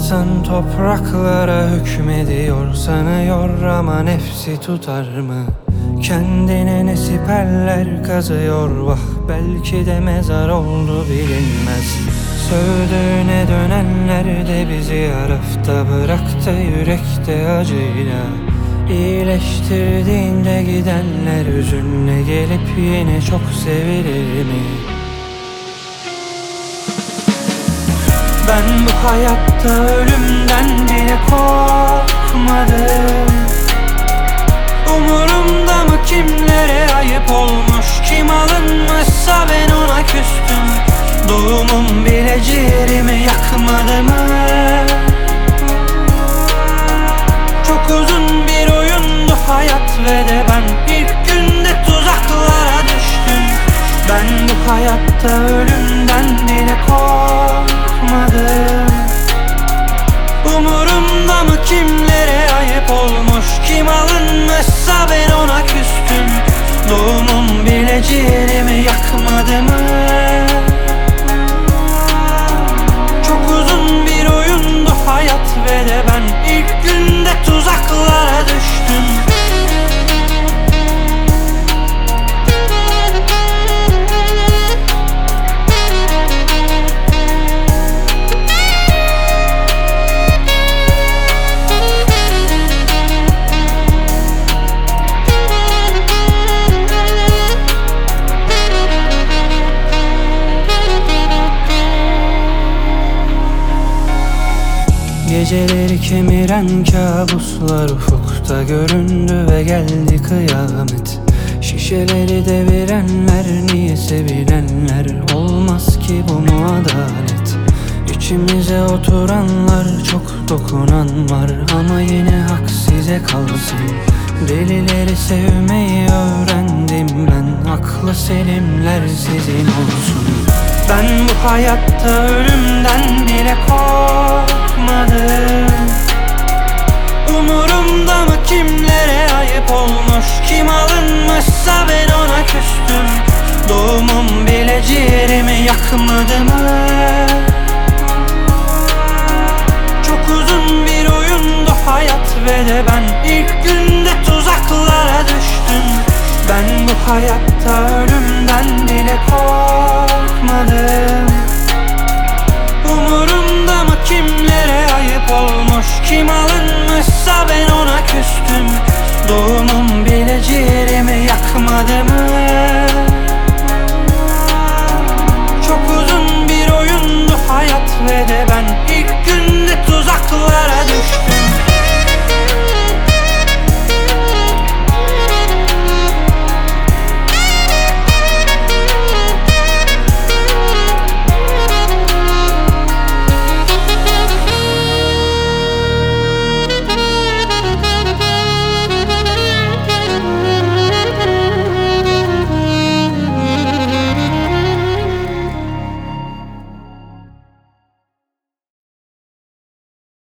İnsan topraklara hükmediyor sanıyor ama nefsi tutar mı? Kendine ne siperler kazıyor, vah belki de mezar oldu bilinmez. Sövdüğüne dönenler de bizi yarafta bıraktı yürekte acıyla. İyileştirdiğinde gidenler hüzünle gelip yine çok sevilir mi? Ben bu hayatta ölümden bile korkmadım. Umurumda mı kimlere ayıp olmuş, kim alınmışsa ben ona küstüm. Doğumum bile ciğerimi yakmadı mı? Çok uzun bir oyundu hayat ve de ben ilk günde tuzaklara düştüm. Ben bu hayatta ölümden bile korkmadım. Umurumda mı kimlere ayıp olmuş, kim alınmışsa ben ona küstüm. Doğumum bile ciğerimi yakmadı mı? Çok uzun bir oyundu hayat ve de ben ilk günde tuzaklara düştüm. Geceleri kemiren kabuslar ufukta göründü ve geldi kıyamet. Şişeleri devirenler, niye sevilenler, olmaz ki bu mu adalet? İçimize oturanlar, çok dokunan var ama yine hak size kalsın. Delileri sevmeyi öğrendim ben, aklı selimler sizin olsun. Ben bu hayatta ölümden bile korkmadım. Umurumda mı kimlere ayıp olmuş, kim alınmışsa ben ona küstüm. Doğumum bile ciğerimi yakmadı mı? Çok uzun bir oyundu hayat ve de ben ilk günde tuzaklara düştüm. Ben bu hayatta ölümden bile korkmadım. Umurumda mı kimlere ayıp olmuş, kim